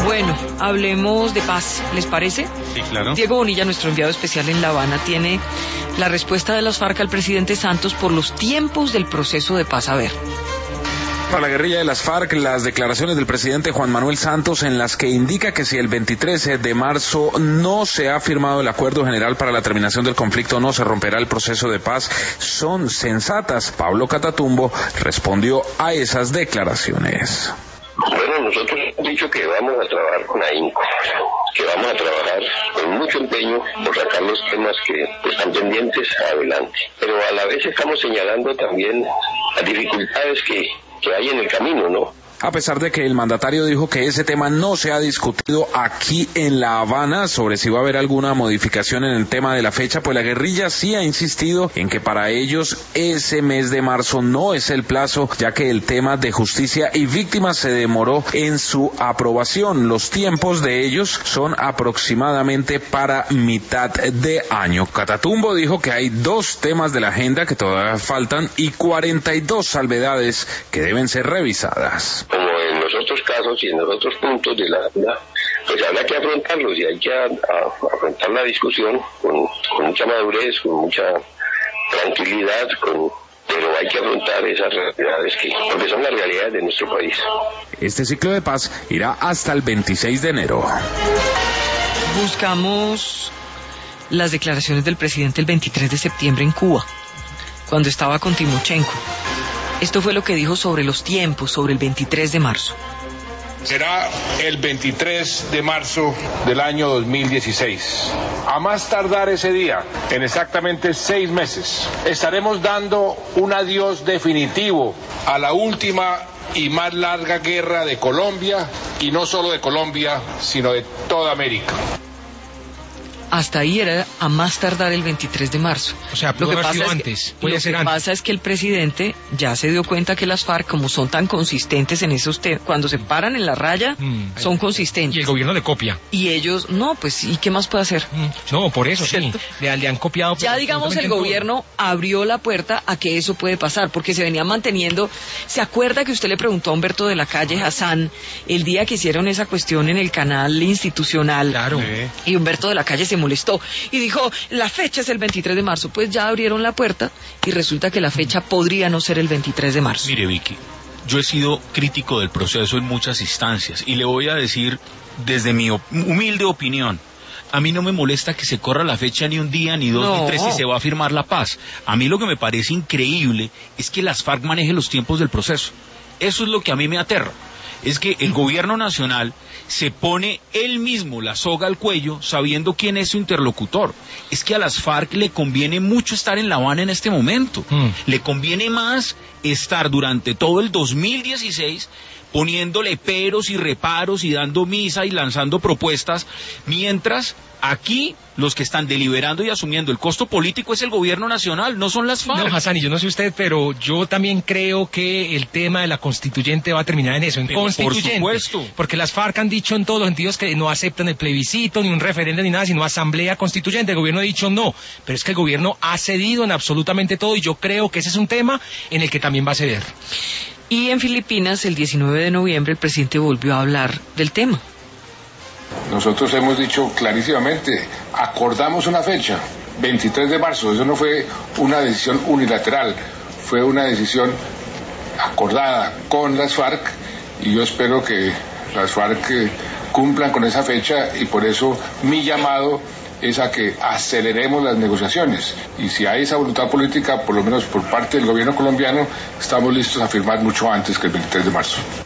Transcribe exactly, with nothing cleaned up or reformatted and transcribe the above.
Bueno, hablemos de paz, ¿les parece? Sí, claro. Diego Bonilla, nuestro enviado especial en La Habana, tiene la respuesta de las FARC al presidente Santos por los tiempos del proceso de paz. A ver. Para la guerrilla de las FARC, las declaraciones del presidente Juan Manuel Santos en las que indica que si el veintitrés de marzo no se ha firmado el acuerdo general para la terminación del conflicto, no se romperá el proceso de paz, son sensatas. Pablo Catatumbo respondió a esas declaraciones. Bueno, nosotros hemos dicho que vamos a trabajar con ahínco, que vamos a trabajar con mucho empeño por sacar los temas que están pendientes adelante. Pero a la vez estamos señalando también las dificultades que, que hay en el camino, ¿no? A pesar de que el mandatario dijo que ese tema no se ha discutido aquí en La Habana sobre si va a haber alguna modificación en el tema de la fecha, pues la guerrilla sí ha insistido en que para ellos ese mes de marzo no es el plazo, ya que el tema de justicia y víctimas se demoró en su aprobación. Los tiempos de ellos son aproximadamente para mitad de año. Catatumbo dijo que hay dos temas de la agenda que todavía faltan y cuarenta y dos salvedades que deben ser revisadas. Como en los otros casos y en los otros puntos de la agenda, pues habrá que afrontarlos y hay que a, a, afrontar la discusión con, con mucha madurez, con mucha tranquilidad, con, pero hay que afrontar esas realidades que, porque son las realidades de nuestro país. Este ciclo de paz irá hasta el veintiséis de enero. Buscamos las declaraciones del presidente el veintitrés de septiembre en Cuba, cuando estaba con Timochenko. Esto fue lo que dijo sobre los tiempos, sobre el veintitrés de marzo. Será el veintitrés de marzo del año dos mil dieciséis. A más tardar ese día, en exactamente seis meses, estaremos dando un adiós definitivo a la última y más larga guerra de Colombia, y no solo de Colombia, sino de toda América. Hasta ahí era a más tardar el veintitrés de marzo. O sea, lo que pasa sido es antes. que, lo que antes. pasa es que el presidente ya se dio cuenta que las FARC, como son tan consistentes en esos temas, cuando se paran en la raya, mm, son consistentes. Y el gobierno le copia. Y ellos, no, pues, ¿y qué más puede hacer? Mm, no, por eso sí. Le, le han copiado. Ya, digamos, el gobierno abrió la puerta a que eso puede pasar, porque se venía manteniendo. ¿Se acuerda que usted le preguntó a Humberto de la Calle Hassan el día que hicieron esa cuestión en el canal institucional? Claro. Y Humberto de la Calle se molestó y dijo, la fecha es el veintitrés de marzo. Pues ya abrieron la puerta y resulta que la fecha podría no ser el veintitrés de marzo. Mire, Vicky, yo he sido crítico del proceso en muchas instancias y le voy a decir desde mi humilde opinión, a mí no me molesta que se corra la fecha ni un día, ni dos, no. ni tres, si se va a firmar la paz. A mí lo que me parece increíble es que las FARC manejen los tiempos del proceso. Eso es lo que a mí me aterra. Es que el gobierno nacional se pone él mismo la soga al cuello sabiendo quién es su interlocutor. Es que a las FARC le conviene mucho estar en La Habana en este momento. Mm. Le conviene más estar durante todo el dos mil dieciséis poniéndole peros y reparos y dando misa y lanzando propuestas, mientras aquí los que están deliberando y asumiendo el costo político es el gobierno nacional, no son las FARC. No, Hassan, y yo no sé usted, pero yo también creo que el tema de la constituyente va a terminar en eso, en pero constituyente. Por supuesto. Porque las FARC han dicho en todos los sentidos que no aceptan el plebiscito, ni un referéndum, ni nada, sino asamblea constituyente. El gobierno ha dicho no, pero es que el gobierno ha cedido en absolutamente todo y yo creo que ese es un tema en el que también va a ceder. Y en Filipinas, el diecinueve de noviembre, el presidente volvió a hablar del tema. Nosotros hemos dicho clarísimamente, acordamos una fecha, veintitrés de marzo, eso no fue una decisión unilateral, fue una decisión acordada con las FARC y yo espero que las FARC cumplan con esa fecha y por eso mi llamado es a que aceleremos las negociaciones y si hay esa voluntad política, por lo menos por parte del gobierno colombiano, estamos listos a firmar mucho antes que el veintitrés de marzo.